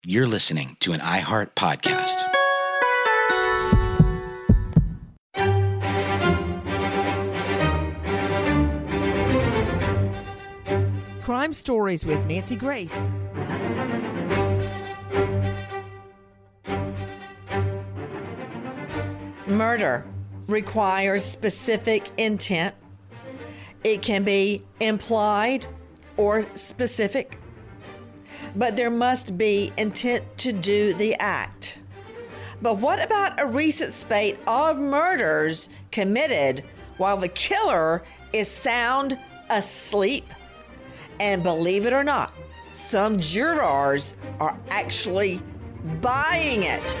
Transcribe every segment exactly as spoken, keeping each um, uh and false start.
You're listening to an iHeart podcast. Crime Stories with Nancy Grace. Murder requires specific intent. It can be implied or specific, but there must be intent to do the act. But what about a recent spate of murders committed while the killer is sound asleep? And believe it or not, some jurors are actually buying it.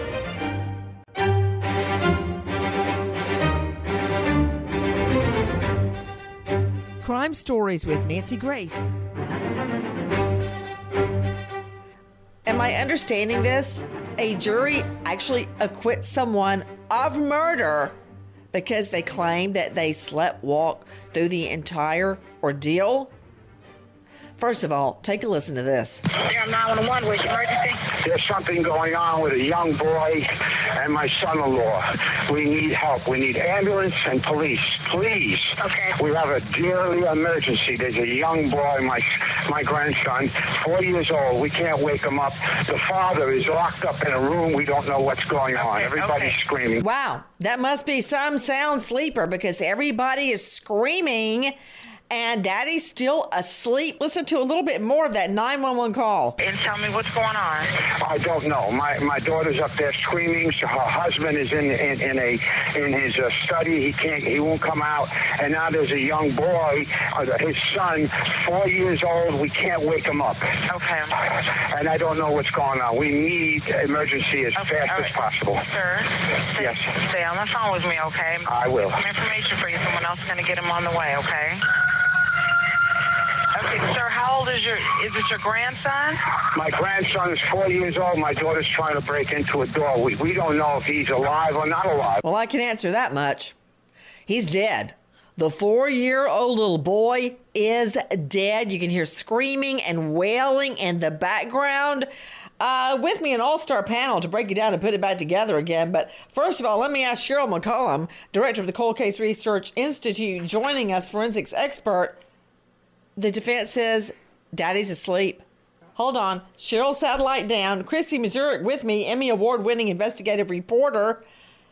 Crime Stories with Nancy Grace. Am I understanding this? A jury actually acquits someone of murder because they claim that they slept walk through the entire ordeal? First of all, take a listen to this. nine one one, where's your emergency? There's something going on with a young boy and my son-in-law. We need help. We need ambulance and police. Please. Okay. We have a dearly emergency. There's a young boy, my my grandson, four years old. We can't wake him up. The father is locked up in a room. We don't know what's going on. Okay, Everybody's okay. screaming. Wow, that must be some sound sleeper because everybody is screaming and Daddy's still asleep. Listen to a little bit more of that nine one one call. And tell me what's going on. I don't know. My my daughter's up there screaming. So her husband is in in, in a in his uh, study. He can't. He won't come out. And now there's a young boy, uh, his son, four years old. We can't wake him up. Okay. And I don't know what's going on. We need emergency as Okay, fast all as right. possible. Sir, stay, Yes. stay on the phone with me, okay? I will. Some information for you. Someone else is going to get him on the way, okay? Okay, sir, how old is your, is it your grandson? My grandson is four years old. My daughter's trying to break into a door. We we don't know if he's alive or not alive. Well, I can answer that much. He's dead. The four-year-old little boy is dead. You can hear screaming and wailing in the background. Uh, with me, an all-star panel to break it down and put it back together again. But first of all, let me ask Cheryl McCollum, director of the Cold Case Research Institute, joining us, forensics expert. The defense says Daddy's asleep. Hold on. Cheryl, satellite down. Christy Mazurek with me, Emmy Award-winning investigative reporter.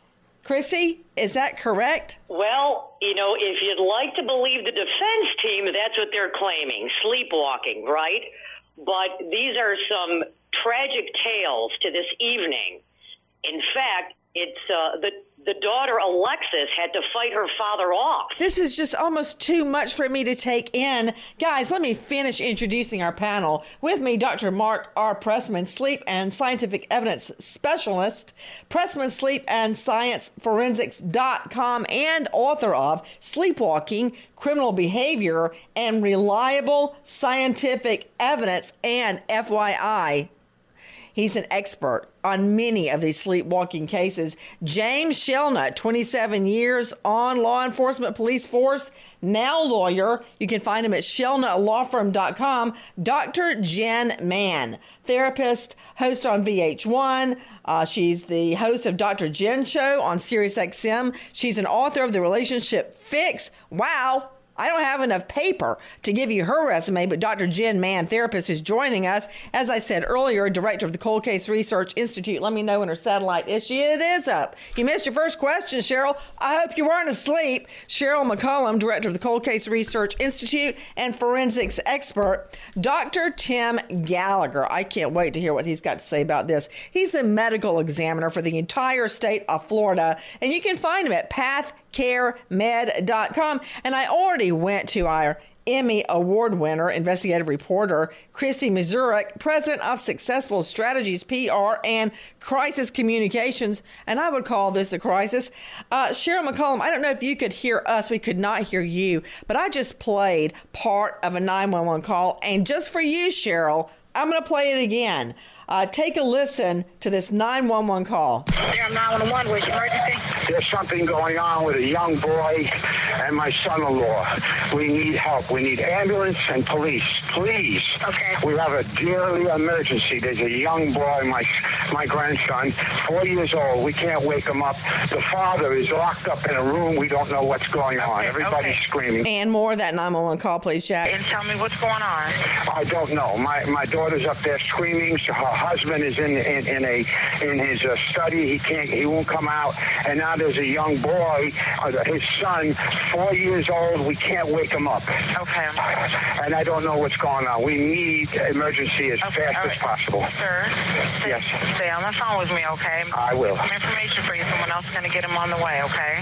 Christy, is that correct? Well, you know, if you'd like to believe the defense team, that's what they're claiming, sleepwalking, right? But these are some tragic tales to this evening. In fact, it's uh, the the daughter, Alexis, had to fight her father off. This is just almost too much for me to take in. Guys, let me finish introducing our panel. With me, Doctor Mark R. Pressman, sleep and scientific evidence specialist, Pressman Sleep and Science Forensics dot com, and author of Sleepwalking, Criminal Behavior, and Reliable Scientific Evidence, and F Y I, he's an expert on many of these sleepwalking cases. James Shelnut, twenty-seven years on law enforcement police force, now lawyer. You can find him at shelnut law firm dot com. Doctor Jen Mann, therapist, host on V H one. Uh, she's the host of Doctor Jen Show on Sirius X M. She's an author of The Relationship Fix. Wow. I don't have enough paper to give you her resume, but Doctor Jen Mann, therapist, is joining us. As I said earlier, director of the Cold Case Research Institute. Let me know when her satellite is. It is up. You missed your first question, Cheryl. I hope you weren't asleep. Cheryl McCollum, director of the Cold Case Research Institute and forensics expert. Doctor Tim Gallagher. I can't wait to hear what he's got to say about this. He's the medical examiner for the entire state of Florida, and you can find him at path care med dot com. And I already went to our Emmy Award winner, investigative reporter, Christy Mazurek, president of Successful Strategies P R and Crisis Communications, and I would call this a crisis. Uh, Cheryl McCollum, I don't know if you could hear us. We could not hear you, but I just played part of a nine one one call, and just for you, Cheryl, I'm going to play it again. Uh, take a listen to this nine one one call. nine one one, where's your emergency? There's something going on with a young boy and my son-in-law. We need help. We need ambulance and police. Please. Okay. We have a dearly emergency. There's a young boy, my my grandson, four years old. We can't wake him up. The father is locked up in a room. We don't know what's going on. Okay, Everybody's okay. screaming. And more of that nine one one call, please, Jack. And tell me what's going on. I don't know. My my daughter's up there screaming. So her husband is in in, in a in his uh, study. He can't. He won't come out. And now there's a young boy, uh, his son, four years old. We can't wake him up. Okay. And I don't know what's going on. We need emergency as Okay, fast all as right. possible. Sir, stay, Yes. stay on the phone with me, okay? I will. Some information for you. Someone else is going to get him on the way, okay?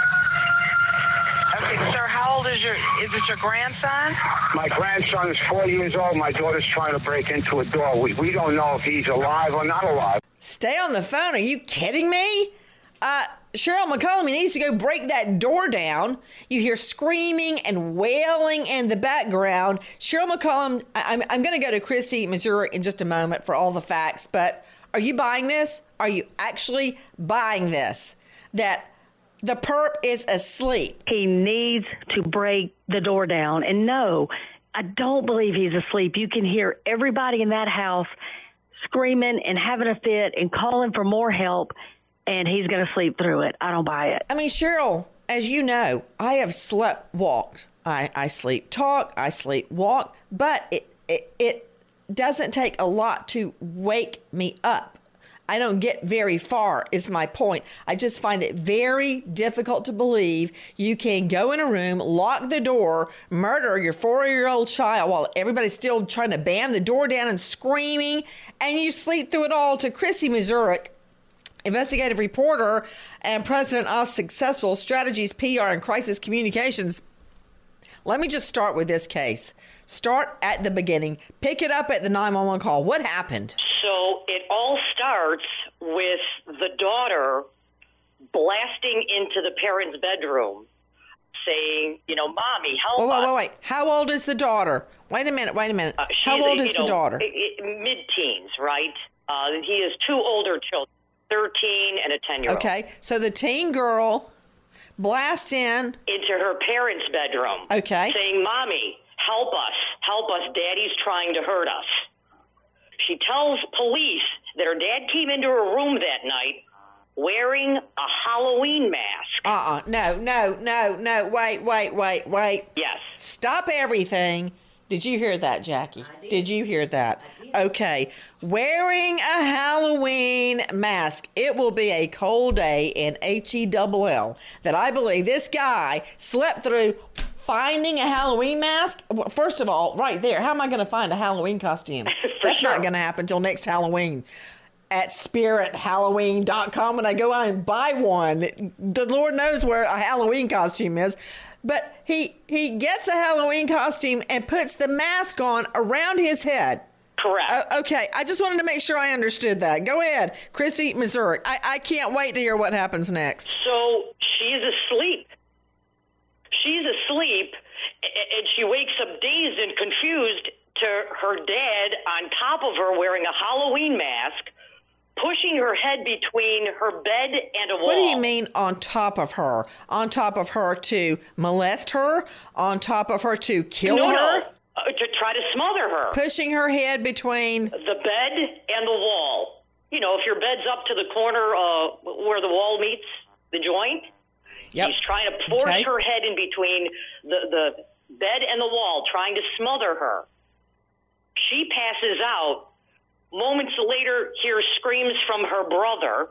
Okay, sir, how old is your, is it your grandson? My grandson is four years old. My daughter's trying to break into a door. We we don't know if he's alive or not alive. Stay on the phone. Are you kidding me? Uh, Cheryl McCollum needs to go break that door down. You hear screaming and wailing in the background. Cheryl McCollum, I, I'm, I'm going to go to Christy, Missouri in just a moment for all the facts, but are you buying this? Are you actually buying this? That the perp is asleep. He needs to break the door down. And no, I don't believe he's asleep. You can hear everybody in that house screaming and having a fit and calling for more help, and he's going to sleep through it. I don't buy it. I mean, Cheryl, as you know, I have slept walked. I, I sleep talk, I sleep walk, but it, it it doesn't take a lot to wake me up. I don't get very far, is my point. I just find it very difficult to believe you can go in a room, lock the door, murder your four-year-old child while everybody's still trying to bam the door down and screaming, and you sleep through it all. To Christy Mazurek, investigative reporter and president of Successful Strategies P R and Crisis Communications. Let me just start with this case. Start at the beginning. Pick it up at the nine one one call. What happened? So it all starts with the daughter blasting into the parents' bedroom saying, you know, Mommy, help Wait, wait, us. wait, wait. How old is the daughter? Wait a minute, wait a minute. Uh, How she's, old you is know, the daughter? i- i- mid-teens, right? Uh, he has two older children, thirteen and a ten-year-old. Okay, so the teen girl blasts in. Into her parents' bedroom. Okay. Saying, Mommy, help us. Help us. Daddy's trying to hurt us. She tells police that her dad came into her room that night wearing a Halloween mask. Uh-uh. No, no, no, no. Wait, wait, wait, wait. Yes. Stop everything. Did you hear that, Jackie? Did. did you hear that? Okay. Wearing a Halloween mask. It will be a cold day in H E L L that I believe this guy slept through finding a Halloween mask. Well, first of all, right there, how am I going to find a Halloween costume? That's sure. not going to happen until next Halloween. At spirit halloween dot com when I go out and buy one. The Lord knows where a Halloween costume is. But he he gets a Halloween costume and puts the mask on around his head. Correct. Uh, okay, I just wanted to make sure I understood that. Go ahead, Christy Missouri. I, I can't wait to hear what happens next. So she's asleep. She's asleep, a- and she wakes up dazed and confused to her dad on top of her wearing a Halloween mask, pushing her head between her bed and a wall. What do you mean on top of her? On top of her to molest her? On top of her to kill no, her? No, uh, to try to smother her. Pushing her head between... The bed and the wall. You know, if your bed's up to the corner uh, where the wall meets the joint, Yep. he's trying to force Okay. her head in between the, the bed and the wall, trying to smother her. She passes out. Moments later, hears screams from her brother.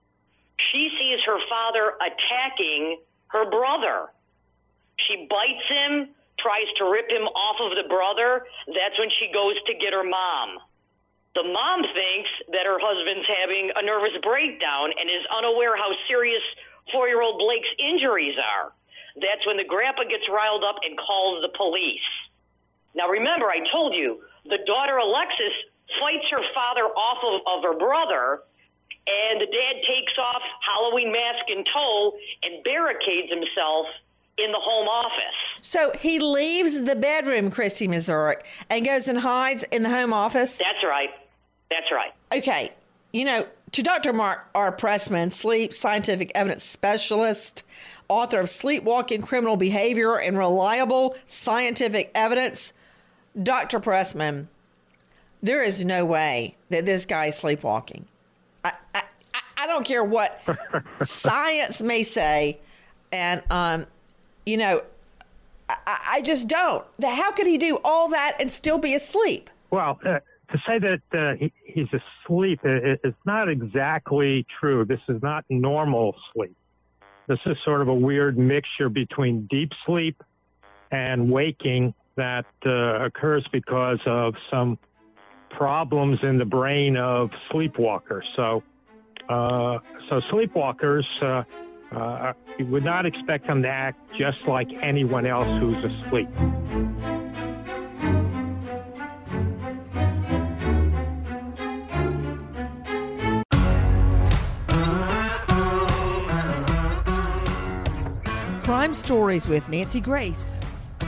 She sees her father attacking her brother. She bites him, tries to rip him off of the brother. That's when she goes to get her mom. The mom thinks that her husband's having a nervous breakdown and is unaware how serious four-year-old Blake's injuries are. That's when the grandpa gets riled up and calls the police. Now, remember, I told you, the daughter, Alexis, fights her father off of, of her brother, and the dad takes off, Halloween mask in tow, and barricades himself in the home office. So he leaves the bedroom, Christy Missouri, and goes and hides in the home office? That's right. That's right. Okay. you know, to Doctor Mark R. Pressman, sleep scientific evidence specialist, author of Sleepwalking Criminal Behavior and Reliable Scientific Evidence, Doctor Pressman, there is no way that this guy is sleepwalking. I, I, I don't care what science may say. And, um, you know, I, I just don't. How could he do all that and still be asleep? Well, uh, to say that uh, he, he's asleep is it, not exactly true. This is not normal sleep. This is sort of a weird mixture between deep sleep and waking that uh, occurs because of some problems in the brain of sleepwalkers. So, uh, so sleepwalkers, uh, uh, you would not expect them to act just like anyone else who's asleep. Crime Stories with Nancy Grace.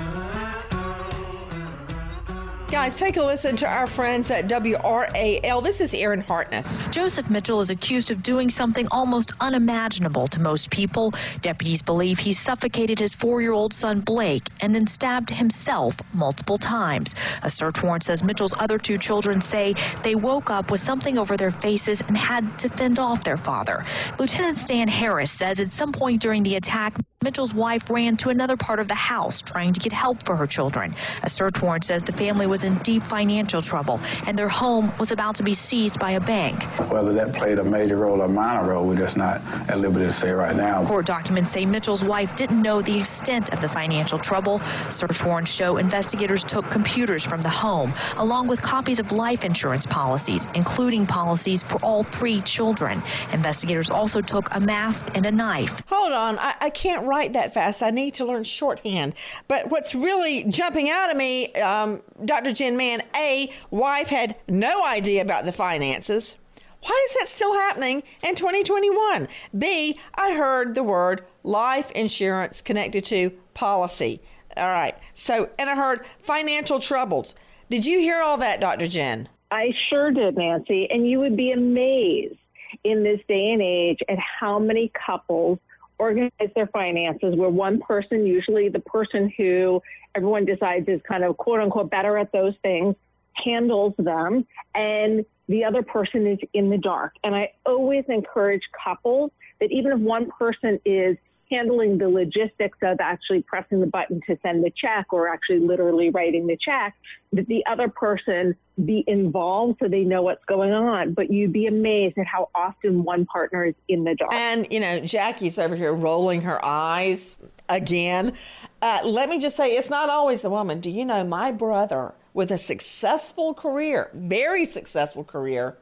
Guys, take a listen to our friends at W R A L. This is Erin Hartness. Joseph Mitchell is accused of doing something almost unimaginable to most people. Deputies believe he suffocated his four-year-old son, Blake, and then stabbed himself multiple times. A search warrant says Mitchell's other two children say they woke up with something over their faces and had to fend off their father. Lieutenant Stan Harris says at some point during the attack, Mitchell's wife ran to another part of the house trying to get help for her children. A search warrant says the family was in deep financial trouble and their home was about to be seized by a bank. Whether that played a major role or minor role, we're just not at liberty to say right now. Court documents say Mitchell's wife didn't know the extent of the financial trouble. Search warrants show investigators took computers from the home, along with copies of life insurance policies, including policies for all three children. Investigators also took a mask and a knife. Hold on, I, I can't write that fast. I need to learn shorthand. But what's really jumping out at me, um, Doctor Jen Mann, A, wife had no idea about the finances. Why is that still happening in twenty twenty-one? B, I heard the word life insurance connected to policy. All right. So, and I heard financial troubles. Did you hear all that, Doctor Jen? I sure did, Nancy. And you would be amazed in this day and age at how many couples organize their finances where one person, usually the person who everyone decides is kind of quote unquote better at those things, handles them, and the other person is in the dark. And I always encourage couples that even if one person is handling the logistics of actually pressing the button to send the check or actually literally writing the check, that the other person be involved so they know what's going on. But you'd be amazed at how often one partner is in the dark. And, you know, Jackie's over here rolling her eyes again. Uh, let me just say, it's not always the woman. Do you know my brother with a successful career, very successful career,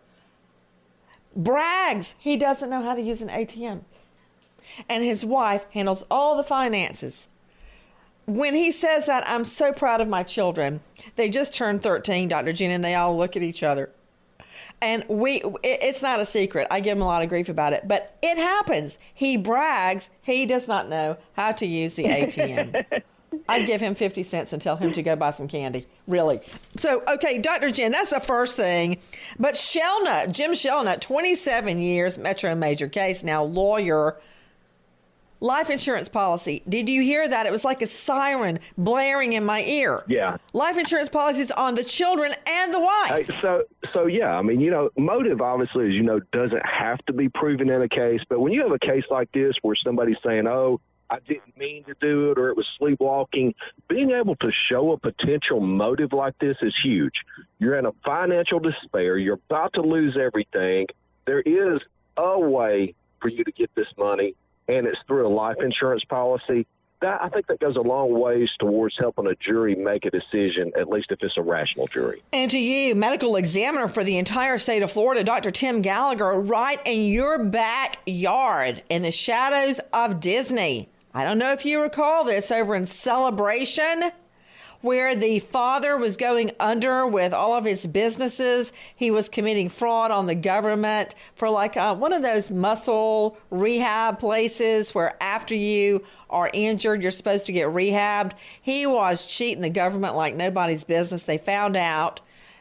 brags he doesn't know how to use an A T M. And his wife handles all the finances. When he says that, I'm so proud of my children. They just turned thirteen, Doctor Jen, and they all look at each other. And we, it's not a secret. I give him a lot of grief about it, but it happens. He brags he does not know how to use the A T M. I'd give him fifty cents and tell him to go buy some candy. Really. So, okay, Doctor Jen, that's the first thing. But Shelnut, Jim Shelnut, twenty-seven years, Metro Major case, now lawyer. Life insurance policy. Did you hear that? It was like a siren blaring in my ear. Yeah. Life insurance policies on the children and the wife. Uh, so, so yeah, I mean, you know, motive obviously, as you know, doesn't have to be proven in a case. But when you have a case like this where somebody's saying, oh, I didn't mean to do it, or it was sleepwalking, being able to show a potential motive like this is huge. You're in a financial despair. You're about to lose everything. There is a way for you to get this money, and it's through a life insurance policy. That, I think that goes a long ways towards helping a jury make a decision, at least if it's a rational jury. And to you, medical examiner for the entire state of Florida, Doctor Tim Gallagher, right in your backyard in the shadows of Disney. I don't know if you recall this over in Celebration, where the father was going under with all of his businesses. He was committing fraud on the government for like uh, one of those muscle rehab places where after you are injured, you're supposed to get rehabbed. He was cheating the government like nobody's business. They found out.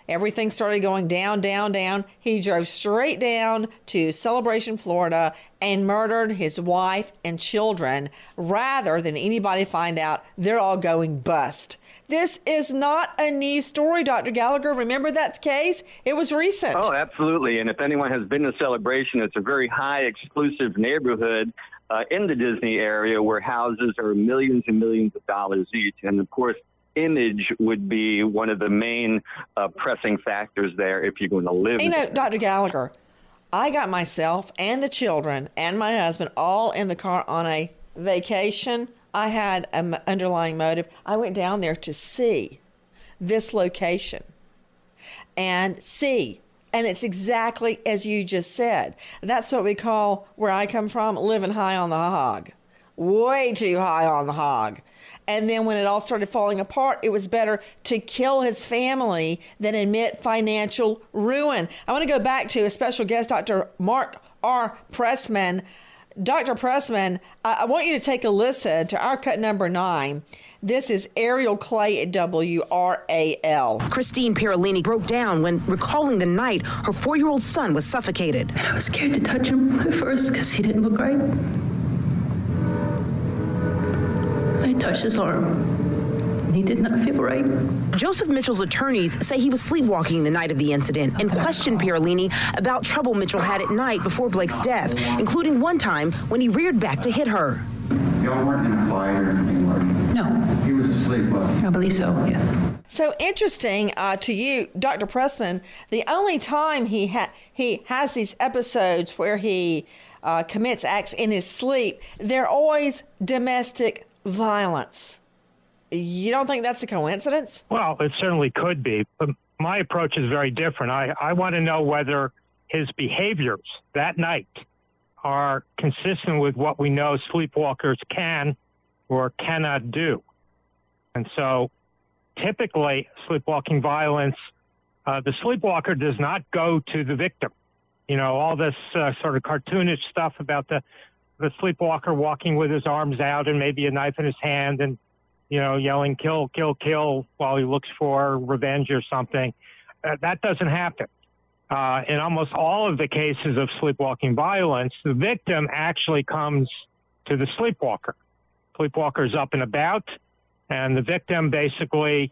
everything started going down, down, down. He drove straight down to Celebration, Florida, and murdered his wife and children rather than anybody find out. They're all going bust. This is not a new story, Doctor Gallagher. Remember that case? It was recent. Oh, absolutely. And if anyone has been to Celebration, it's a very high exclusive neighborhood uh, in the Disney area where houses are millions and millions of dollars each. And of course, image would be one of the main uh, pressing factors there if you're going to live You know, there. Doctor Gallagher, I got myself and the children and my husband all in the car on a vacation. I had an underlying motive. I went down there to see this location and see. And it's exactly as you just said. That's what we call, where I come from, living high on the hog. Way too high on the hog. And then when it all started falling apart, it was better to kill his family than admit financial ruin. I want to go back to a special guest, Doctor Mark R. Pressman. Doctor Pressman, I want you to take a listen to our cut number nine. This is Ariel Clay at W R A L. Christine Parolini broke down when recalling the night her four-year-old son was suffocated. I was scared to touch him at first because he didn't look right. I touched his arm. He did not feel right. Joseph Mitchell's attorneys say he was sleepwalking the night of the incident and questioned Parolini about trouble Mitchell had at night before Blake's death, including one time when he reared back to hit her. Y'all weren't in a fight or anything, were you? No. He was asleep, wasn't he? I believe so, yes. So interesting uh, to you, Doctor Pressman, the only time he, ha- he has these episodes where he uh, commits acts in his sleep, they're always domestic violence. You don't think that's a coincidence? Well, it certainly could be. But my approach is very different. I, I want to know whether his behaviors that night are consistent with what we know sleepwalkers can or cannot do. And so typically sleepwalking violence, uh, the sleepwalker does not go to the victim. You know, all this uh, sort of cartoonish stuff about the, the sleepwalker walking with his arms out and maybe a knife in his hand and, you know, yelling, kill, kill, kill, while he looks for revenge or something. Uh, that doesn't happen. Uh, in almost all of the cases of sleepwalking violence, the victim actually comes to the sleepwalker. Sleepwalker's up and about, and the victim basically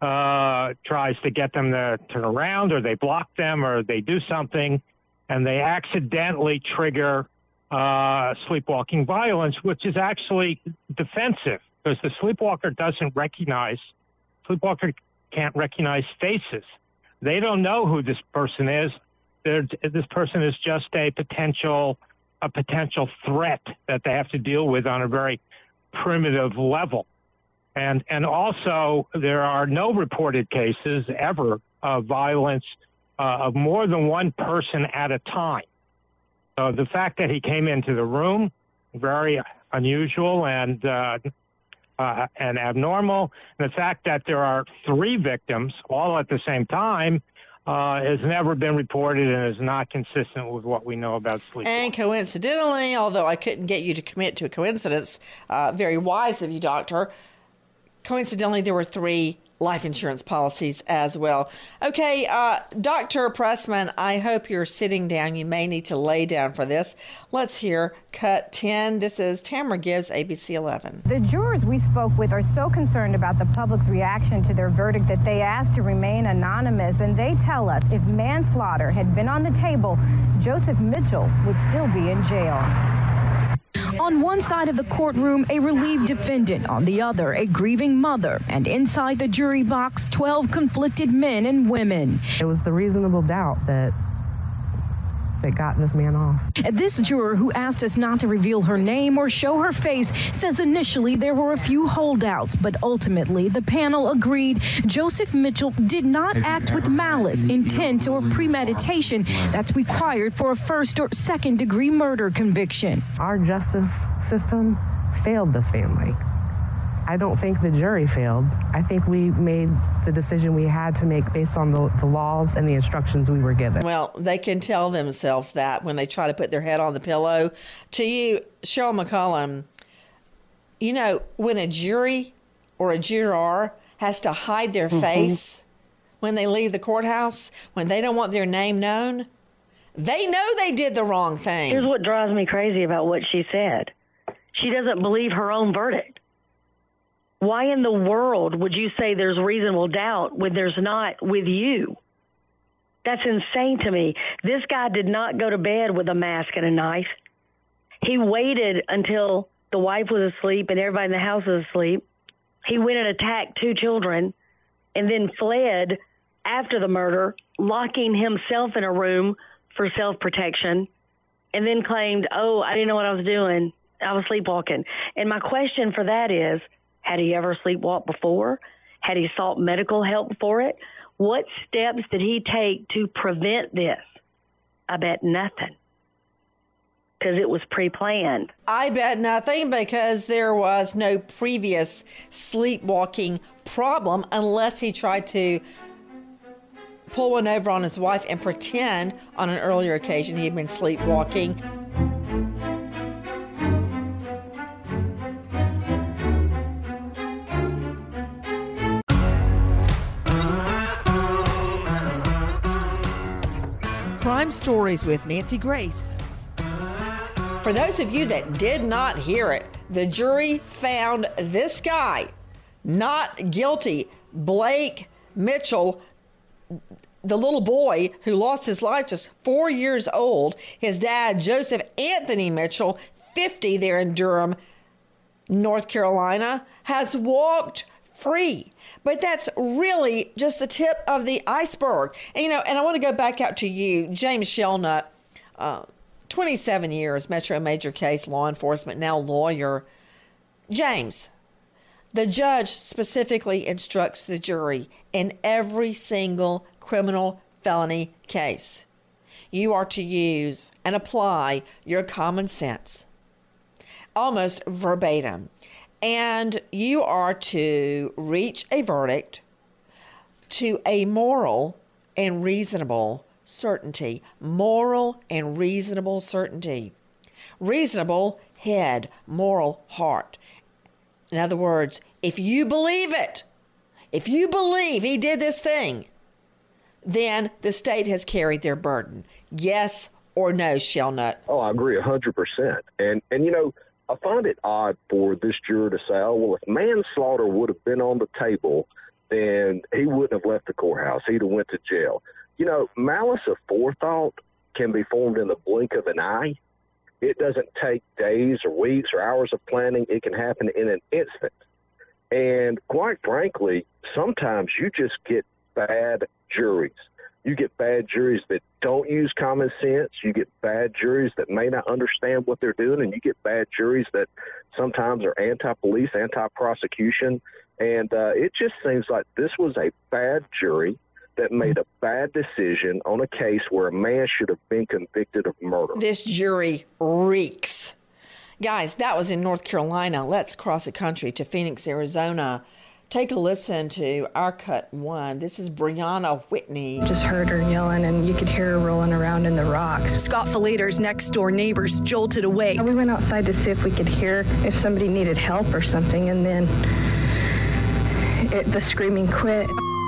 uh, tries to get them to turn around, or they block them, or they do something, and they accidentally trigger uh, sleepwalking violence, which is actually defensive. Because the sleepwalker doesn't recognize, sleepwalker can't recognize faces. They don't know who this person is. They're, this person is just a potential, a potential threat that they have to deal with on a very primitive level. And and also there are no reported cases ever of violence uh, of more than one person at a time. So the fact that he came into the room, very unusual and. Uh, Uh, and abnormal. And the fact that there are three victims all at the same time uh, has never been reported and is not consistent with what we know about sleep. And coincidentally, although I couldn't get you to commit to a coincidence, uh, very wise of you, Doctor, coincidentally, there were three life insurance policies as well. Okay, uh, Doctor Pressman, I hope you're sitting down. You may need to lay down for this. Let's hear cut ten. This is Tamara Gibbs, A B C eleven. The jurors we spoke with are so concerned about the public's reaction to their verdict that they asked to remain anonymous, and they tell us if manslaughter had been on the table, Joseph Mitchell would still be in jail. On one side of the courtroom, a relieved defendant. On the other, a grieving mother. And inside the jury box, twelve conflicted men and women. It was the reasonable doubt that that got this man off. This juror, who asked us not to reveal her name or show her face, says initially there were a few holdouts, but ultimately the panel agreed Joseph Mitchell did not act with malice, intent, or premeditation that's required for a first or second degree murder conviction. Our justice system failed this family. I don't think the jury failed. I think we made the decision we had to make based on the, the laws and the instructions we were given. Well, they can tell themselves that when they try to put their head on the pillow. To you, Cheryl McCollum, you know, when a jury or a juror has to hide their mm-hmm. face when they leave the courthouse, when they don't want their name known? They know they did the wrong thing. Here's what drives me crazy about what she said. She doesn't believe her own verdict. Why in the world would you say there's reasonable doubt when there's not with you? That's insane to me. This guy did not go to bed with a mask and a knife. He waited until the wife was asleep and everybody in the house was asleep. He went and attacked two children and then fled after the murder, locking himself in a room for self-protection, and then claimed, oh, I didn't know what I was doing. I was sleepwalking. And my question for that is, had he ever sleepwalked before? Had he sought medical help for it? What steps did he take to prevent this? I bet nothing, because it was pre-planned. I bet nothing, because there was no previous sleepwalking problem, unless he tried to pull one over on his wife and pretend on an earlier occasion he had been sleepwalking. Crime Stories with Nancy Grace. For those of you that did not hear it, the jury found this guy not guilty. Blake Mitchell, the little boy who lost his life just four years old, his dad, Joseph Anthony Mitchell, fifty, there in Durham, North Carolina, has walked free. But that's really just the tip of the iceberg. And, you know, and I want to go back out to you, James Shelnut, uh, twenty-seven years, Metro Major case law enforcement, now lawyer. James, the judge specifically instructs the jury in every single criminal felony case, you are to use and apply your common sense, almost verbatim. And you are to reach a verdict to a moral and reasonable certainty. Moral and reasonable certainty. Reasonable head, moral heart. In other words, if you believe it, if you believe he did this thing, then the state has carried their burden. Yes or no, Shelnut? Oh, I agree one hundred percent. And, and you know, I find it odd for this juror to say, oh, well, if manslaughter would have been on the table, then he wouldn't have left the courthouse. He'd have went to jail. You know, malice aforethought can be formed in the blink of an eye. It doesn't take days or weeks or hours of planning. It can happen in an instant. And quite frankly, sometimes you just get bad juries. You get bad juries that don't use common sense. You get bad juries that may not understand what they're doing. And you get bad juries that sometimes are anti-police, anti-prosecution. And uh, it just seems like this was a bad jury that made a bad decision on a case where a man should have been convicted of murder. This jury reeks. Guys, that was in North Carolina. Let's cross the country to Phoenix, Arizona. Take a listen to our cut one. This is Brianna Whitney. Just heard her yelling, and you could hear her rolling around in the rocks. Scott Falater's next door neighbors jolted awake. We went outside to see if we could hear if somebody needed help or something, and then it, the screaming quit.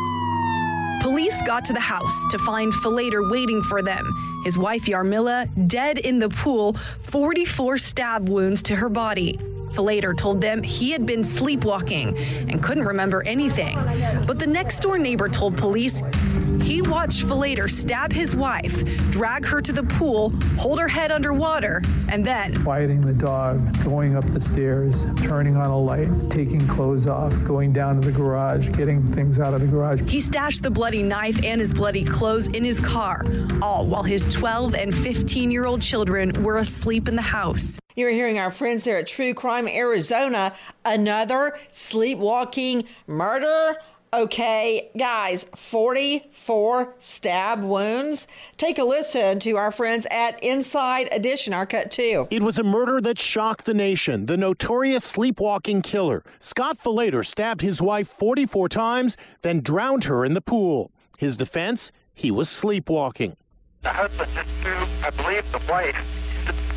Police got to the house to find Falater waiting for them. His wife, Yarmila, dead in the pool, forty-four stab wounds to her body. Falater told them he had been sleepwalking and couldn't remember anything. But the next door neighbor told police he watched Falater stab his wife, drag her to the pool, hold her head underwater, and then quieting the dog, going up the stairs, turning on a light, taking clothes off, going down to the garage, getting things out of the garage. He stashed the bloody knife and his bloody clothes in his car, all while his twelve and fifteen-year-old children were asleep in the house. You're hearing our friends there at True Crime Arizona. Another sleepwalking murder. Okay, guys, forty-four stab wounds. Take a listen to our friends at Inside Edition, our cut two. It was a murder that shocked the nation. The notorious sleepwalking killer, Scott Falater, stabbed his wife forty-four times, then drowned her in the pool. His defense, he was sleepwalking. The husband did too. I believe the wife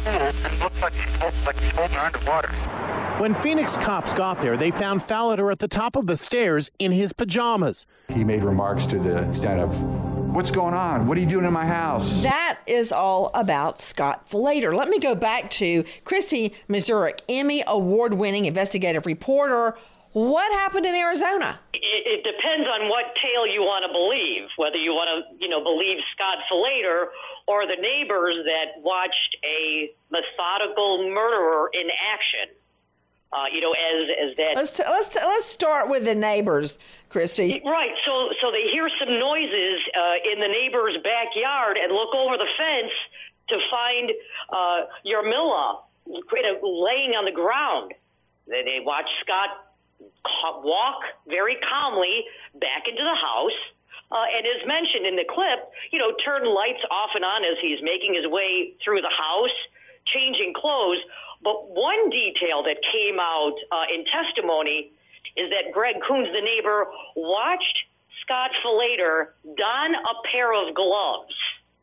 pool and looked like like he's holding her underwater. When Phoenix cops got there, they found Fallader at the top of the stairs in his pajamas. He made remarks to the extent of, "What's going on? What are you doing in my house?" That is all about Scott Fallader. Let me go back to Christy Mazurek, Emmy award-winning investigative reporter. What happened in Arizona? It, it depends on what tale you want to believe, whether you want to, you know, believe Scott Fallader or the neighbors that watched a methodical murderer in action. Uh, you know, as as that. Let's t- let's t- let's start with the neighbors, Christy. Right. So so they hear some noises uh, in the neighbor's backyard and look over the fence to find uh, Yarmila laying on the ground. They, they watch Scott walk very calmly back into the house. Uh, and as mentioned in the clip, you know, turn lights off and on as he's making his way through the house, changing clothes. But one detail that came out uh, in testimony is that Greg Coons, the neighbor, watched Scott Fallader don a pair of gloves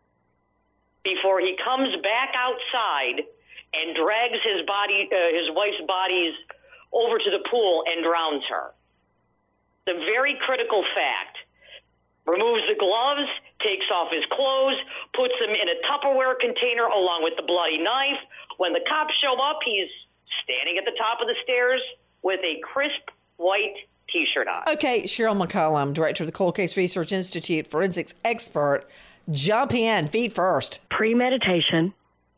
before he comes back outside and drags his body, uh, his wife's bodies over to the pool and drowns her. The very critical fact. Removes the gloves, takes off his clothes, puts them in a Tupperware container along with the bloody knife. When the cops show up, he's standing at the top of the stairs with a crisp white T-shirt on. Okay, Cheryl McCollum, director of the Cold Case Research Institute, forensics expert. Jump in, feet first. Premeditation.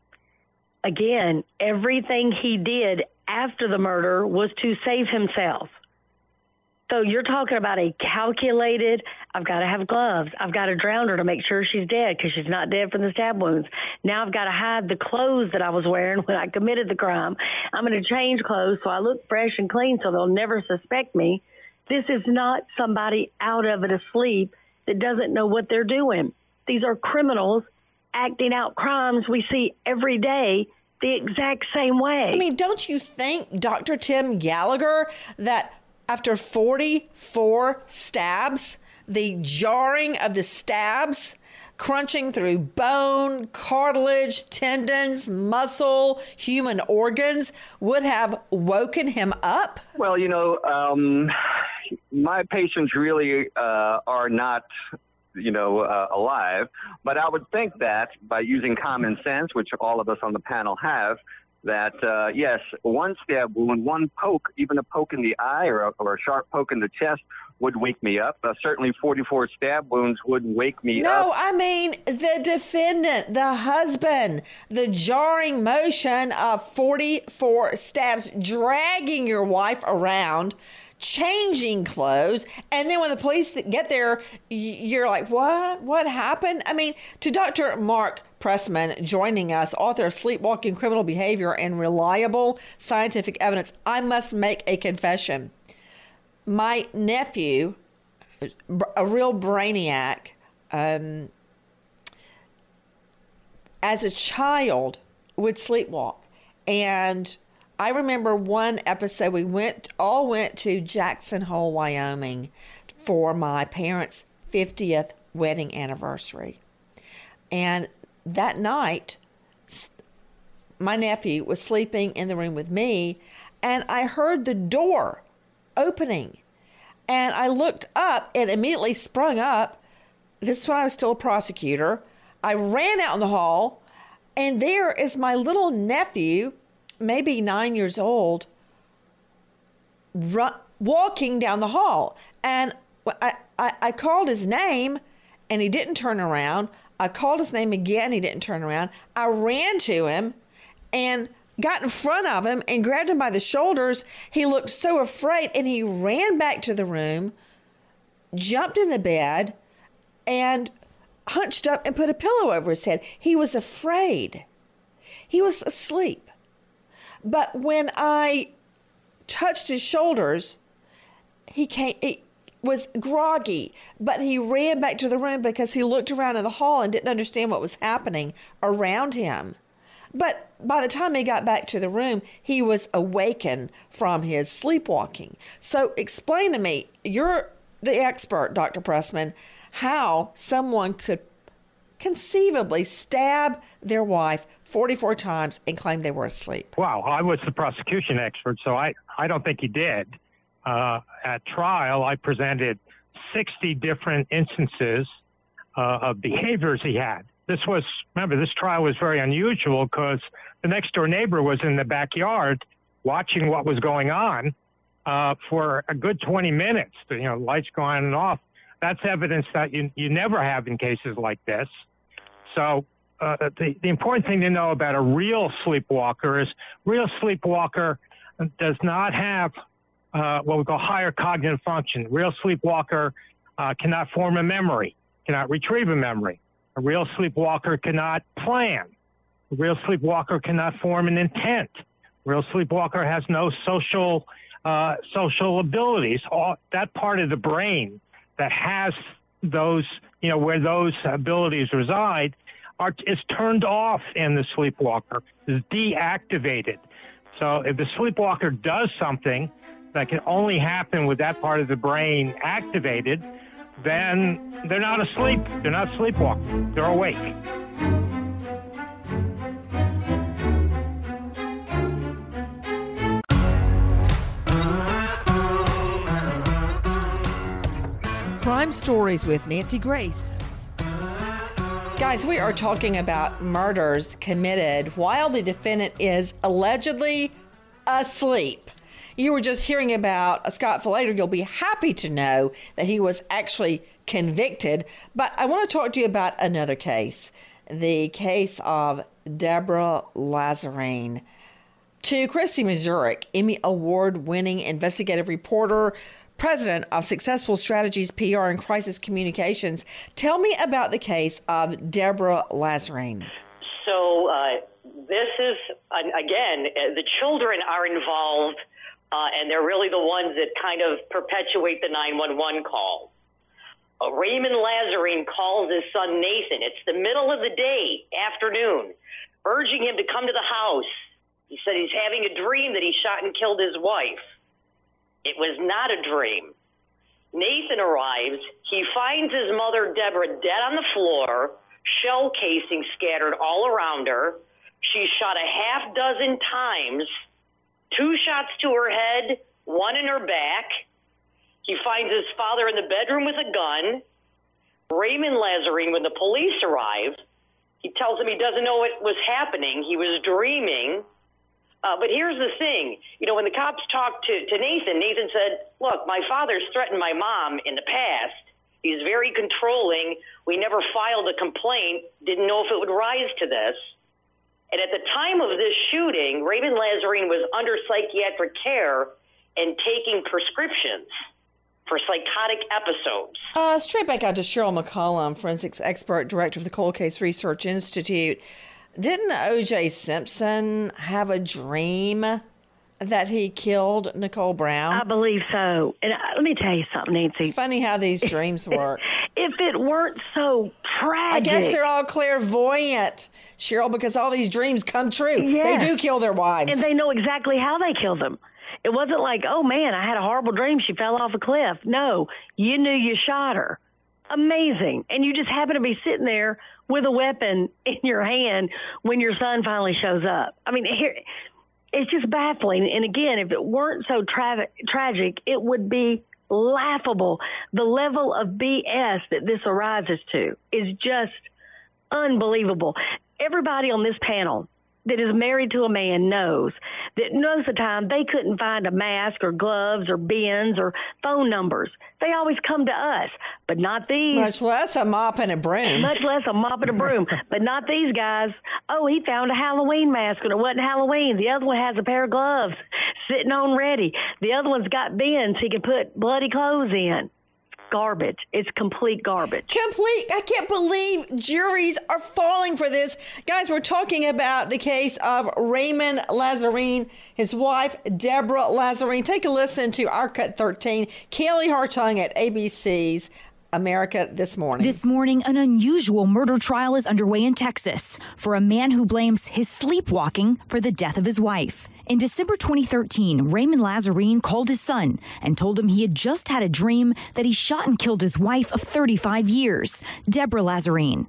Again, everything he did after the murder was to save himself. So you're talking about a calculated, I've got to have gloves. I've got to drown her to make sure she's dead because she's not dead from the stab wounds. Now I've got to hide the clothes that I was wearing when I committed the crime. I'm going to change clothes so I look fresh and clean so they'll never suspect me. This is not somebody out of it asleep that doesn't know what they're doing. These are criminals acting out crimes we see every day the exact same way. I mean, don't you think, Doctor Tim Gallagher, that after forty-four stabs, the jarring of the stabs, crunching through bone, cartilage, tendons, muscle, human organs, would have woken him up? Well, you know, um, my patients really uh, are not, you know, uh, alive. But I would think that by using common sense, which all of us on the panel have, that, uh, yes, one stab wound, one poke, even a poke in the eye or a, or a sharp poke in the chest would wake me up. Uh, certainly forty-four stab wounds would wake me no, up. No, I mean the defendant, the husband, the jarring motion of forty-four stabs, dragging your wife around, changing clothes, and then when the police get there, you're like, what? What happened? I mean, to Doctor Mark Pressman joining us, author of Sleepwalking Criminal Behavior and Reliable Scientific Evidence, I must make a confession. My nephew, a real brainiac, um, as a child would sleepwalk. And I remember one episode, we went all went to Jackson Hole, Wyoming for my parents' fiftieth wedding anniversary. And that night, my nephew was sleeping in the room with me, and I heard the door opening. And I looked up and immediately sprung up. This is when I was still a prosecutor. I ran out in the hall, and there is my little nephew, maybe nine years old, run, walking down the hall. And I, I, I called his name, and he didn't turn around. I called his name again. He didn't turn around. I ran to him and got in front of him and grabbed him by the shoulders. He looked so afraid, and he ran back to the room, jumped in the bed, and hunched up and put a pillow over his head. He was afraid. He was asleep. But when I touched his shoulders, he came, he was groggy, but he ran back to the room because he looked around in the hall and didn't understand what was happening around him. But by the time he got back to the room, he was awakened from his sleepwalking. So explain to me, you're the expert, Doctor Pressman, how someone could conceivably stab their wife forty-four times and claim they were asleep? Wow, I was the prosecution expert, so I, I don't think he did. Uh, at trial, I presented sixty different instances uh, of behaviors he had. This was, remember, this trial was very unusual because the next door neighbor was in the backyard watching what was going on uh, for a good twenty minutes. You know, lights go on and off. That's evidence that you, you never have in cases like this. So uh, the, the important thing to know about a real sleepwalker is real sleepwalker does not have uh, what we call higher cognitive function. Real sleepwalker uh, cannot form a memory, cannot retrieve a memory. A real sleepwalker cannot plan. A real sleepwalker cannot form an intent. A real sleepwalker has no social uh, social abilities. All, that part of the brain that has those, you know, where those abilities reside, are, is turned off in the sleepwalker, is deactivated. So if the sleepwalker does something that can only happen with that part of the brain activated, then they're not asleep. They're not sleepwalking. They're awake. Crime Stories with Nancy Grace. Guys, we are talking about murders committed while the defendant is allegedly asleep. You were just hearing about Scott Filleder. You'll be happy to know that he was actually convicted. But I want to talk to you about another case, the case of Deborah Lazarine. To Christy Mazurek, Emmy Award-winning investigative reporter, president of Successful Strategies P R and Crisis Communications, tell me about the case of Deborah Lazarine. So uh, this is, again, the children are involved. Uh, and they're really the ones that kind of perpetuate the nine one one call. Uh, Raymond Lazarine calls his son Nathan. It's the middle of the day, afternoon, urging him to come to the house. He said he's having a dream that he shot and killed his wife. It was not a dream. Nathan arrives. He finds his mother, Deborah, dead on the floor, shell casings scattered all around her. She's shot a half dozen times. Two shots to her head, one in her back. He finds his father in the bedroom with a gun. Raymond Lazarine, when the police arrived, he tells him he doesn't know what was happening. He was dreaming. Uh, but here's the thing. You know, when the cops talked to, to Nathan, Nathan said, look, my father's threatened my mom in the past. He's very controlling. We never filed a complaint. Didn't know if it would rise to this. And at the time of this shooting, Raymond Lazarine was under psychiatric care and taking prescriptions for psychotic episodes. Uh, straight back out to Cheryl McCollum, forensics expert, director of the Cold Case Research Institute. Didn't O J Simpson have a dream that he killed Nicole Brown? I believe so. And I, let me tell you something, Nancy. It's funny how these dreams work. If it weren't so tragic. I guess they're all clairvoyant, Cheryl, because all these dreams come true. Yes. They do kill their wives. And they know exactly how they killed them. It wasn't like, oh, man, I had a horrible dream. She fell off a cliff. No, you knew you shot her. Amazing. And you just happen to be sitting there with a weapon in your hand when your son finally shows up. I mean, here, it's just baffling. And again, if it weren't so tra- tragic, it would be laughable. The level of B S that this arises to is just unbelievable. Everybody on this panel that is married to a man knows that most of the time they couldn't find a mask or gloves or bins or phone numbers. They always come to us, but not these. Much less a mop and a broom. Much less a mop and a broom, but not these guys. Oh, he found a Halloween mask and it wasn't Halloween. The other one has a pair of gloves sitting on ready. The other one's got bins he can put bloody clothes in. Garbage. It's complete garbage. Complete. I can't believe juries are falling for this. Guys, we're talking about the case of Raymond Lazarine, his wife, Deborah Lazarine. Take a listen to Our Cut thirteen. Kelly Hartung at A B C's America This Morning. This morning, an unusual murder trial is underway in Texas for a man who blames his sleepwalking for the death of his wife. In December twenty thirteen, Raymond Lazarine called his son and told him he had just had a dream that he shot and killed his wife of thirty-five years, Deborah Lazarine.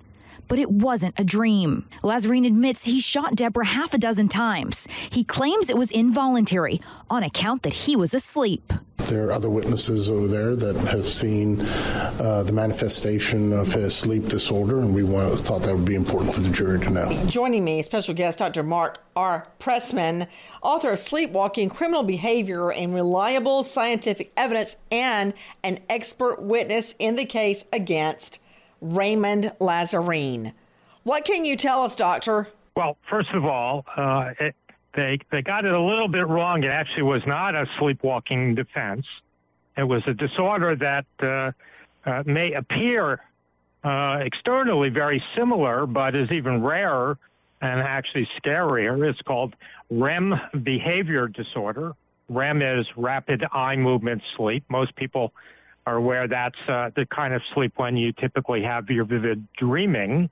but it wasn't a dream. Lazarine admits he shot Deborah half a dozen times. He claims it was involuntary on account that he was asleep. There are other witnesses over there that have seen uh, the manifestation of his sleep disorder, and we want, thought that would be important for the jury to know. Joining me, special guest Doctor Mark R. Pressman, author of Sleepwalking, Criminal Behavior and Reliable Scientific Evidence, and an expert witness in the case against Raymond Lazarine. What can you tell us, Doctor? Well, first of all, uh, it, they they got it a little bit wrong. It actually was not a sleepwalking defense. It was a disorder that uh, uh, may appear uh, externally very similar, but is even rarer and actually scarier. It's called R E M behavior disorder. R E M is rapid eye movement sleep. Most people are aware that's uh, the kind of sleep when you typically have your vivid dreaming.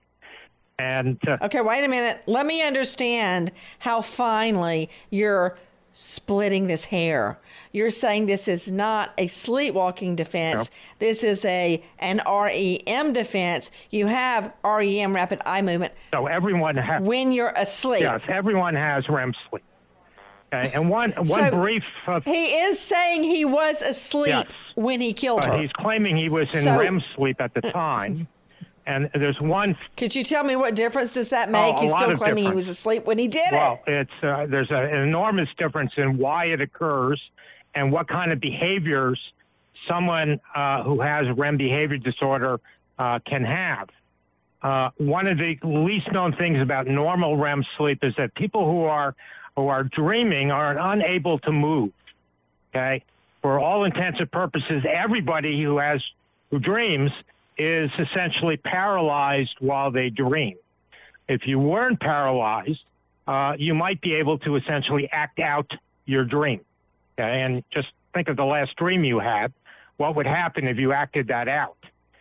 And uh, okay, wait a minute. Let me understand how finely you're splitting this hair. You're saying this is not a sleepwalking defense. No. This is a an R E M defense. You have R E M, rapid eye movement. So everyone has when you're asleep. Yes, everyone has R E M sleep. Okay, and one one so brief. Uh, he is saying he was asleep yes. when he killed uh, her. He's claiming he was in so, R E M sleep at the time. And there's one. Could you tell me what difference does that make? Oh, He's still claiming difference. he was asleep when he did well, it. Well, it's uh, there's a, an enormous difference in why it occurs and what kind of behaviors someone uh, who has R E M behavior disorder uh, can have. Uh, one of the least known things about normal R E M sleep is that people who are who are dreaming are unable to move. Okay, for all intents and purposes, everybody who has who dreams is essentially paralyzed while they dream. If you weren't paralyzed, uh, you might be able to essentially act out your dream. Okay? And just think of the last dream you had. What would happen if you acted that out?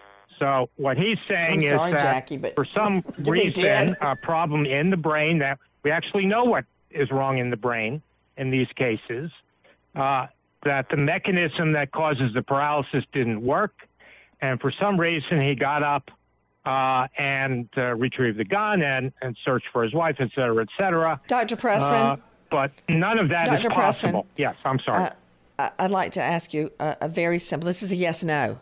So what he's saying sorry, is that Jackie, but for some reason, a problem in the brain that we actually know what is wrong in the brain in these cases, uh, that the mechanism that causes the paralysis didn't work. And for some reason, he got up uh, and uh, retrieved the gun and, and searched for his wife, et cetera, et cetera. Doctor Pressman. Uh, but none of that Doctor is possible. Pressman, yes, I'm sorry. Uh, I'd like to ask you a, a very simple, this is a yes-no.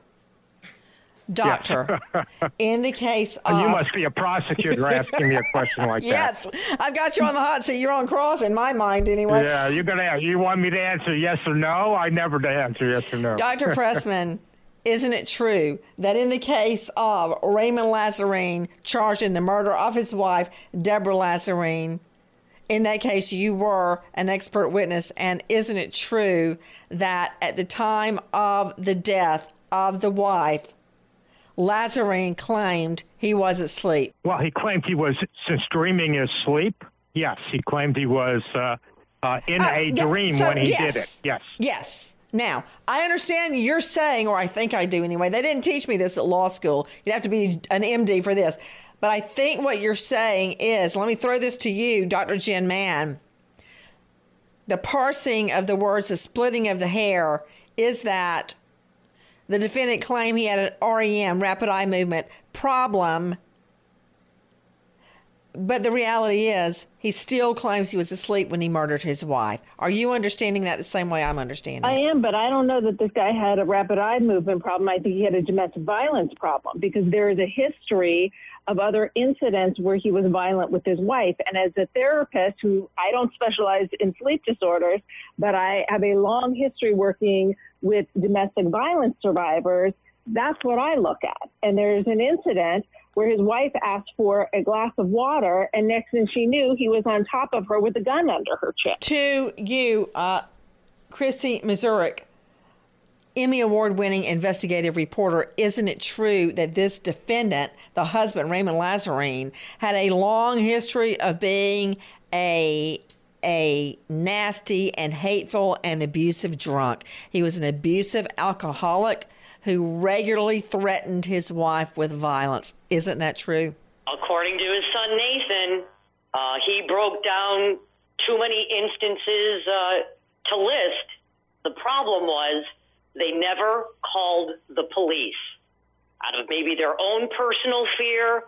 Doctor, yes. in the case of... You must be a prosecutor asking me a question like yes, that. Yes, I've got you on the hot seat. You're on cross in my mind anyway. Yeah, you're gonna. You want me to answer yes or no? I never to answer yes or no. Doctor Pressman, isn't it true that in the case of Raymond Lazarine, charged in the murder of his wife, Deborah Lazarine, in that case you were an expert witness, and isn't it true that at the time of the death of the wife, Lazarine claimed he was asleep? Well, he claimed he was, since dreaming is sleep, yes, he claimed he was uh, uh, in uh, a yeah, dream so when he yes, did it. Yes. Yes. Now, I understand you're saying, or I think I do anyway, they didn't teach me this at law school. You'd have to be an M D for this. But I think what you're saying is, let me throw this to you, Doctor Jen Mann. The parsing of the words, the splitting of the hair, is that the defendant claimed he had an R E M, rapid eye movement, problem. But the reality is, he still claims he was asleep when he murdered his wife. Are you understanding that the same way I'm understanding I it? am, but I don't know that this guy had a rapid eye movement problem. I think he had a domestic violence problem, because there is a history of other incidents where he was violent with his wife. And as a therapist, who I don't specialize in sleep disorders, but I have a long history working with domestic violence survivors, that's what I look at. And there's an incident where his wife asked for a glass of water, and next thing she knew, he was on top of her with a gun under her chin. To you, uh, Christy Mazurek, Emmy Award-winning investigative reporter, isn't it true that this defendant, the husband, Raymond Lazarine, had a long history of being a a nasty and hateful and abusive drunk? He was an abusive alcoholic who regularly threatened his wife with violence. Isn't that true? According to his son, Nathan, uh, he broke down too many instances uh, to list. The problem was they never called the police out of maybe their own personal fear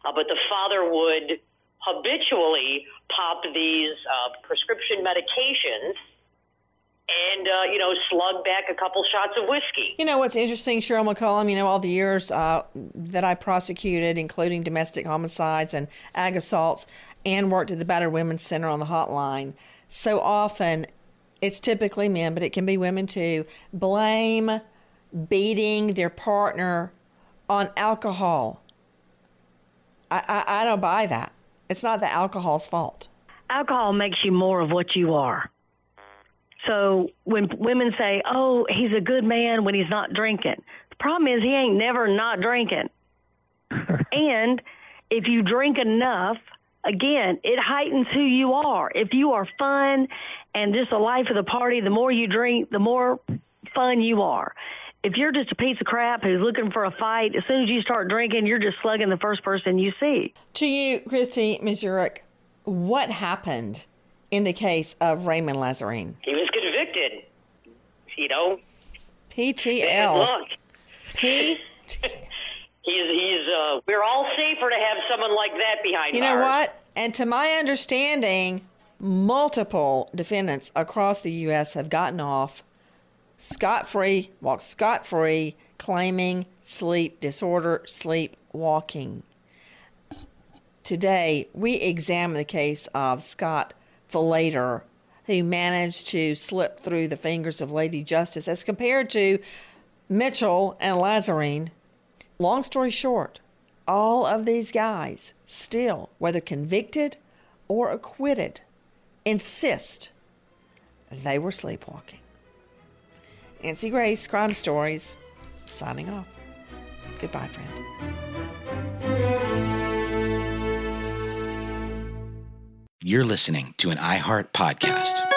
uh, but the father would habitually pop these uh, prescription medications and, uh, you know, slug back a couple shots of whiskey. You know what's interesting, Cheryl McCollum, you know, all the years uh, that I prosecuted, including domestic homicides and ag assaults, and worked at the Battered Women's Center on the hotline, so often it's typically men, but it can be women too, blame beating their partner on alcohol. I, I, I don't buy that. It's not the alcohol's fault. Alcohol makes you more of what you are. So when women say, oh, he's a good man when he's not drinking, the problem is he ain't never not drinking. And if you drink enough, again, it heightens who you are. If you are fun and just a life of the party, the more you drink, the more fun you are. If you're just a piece of crap who's looking for a fight, as soon as you start drinking, you're just slugging the first person you see. To you, Christy Mazurek, what happened in the case of Raymond Lazarine? He was convicted, you know. P T L. Look, P. he's he's. Uh, we're all safer to have someone like that behind You bars. know what? And to my understanding, multiple defendants across the U S have gotten off scot-free, walked scot-free, claiming sleep disorder, sleepwalking. Today, we examine the case of Scott Falater, who managed to slip through the fingers of Lady Justice as compared to Mitchell and Lazarine. Long story short, all of these guys still, whether convicted or acquitted, insist they were sleepwalking. Nancy Grace, Crime Stories, signing off. Goodbye, friend. You're listening to an iHeart podcast.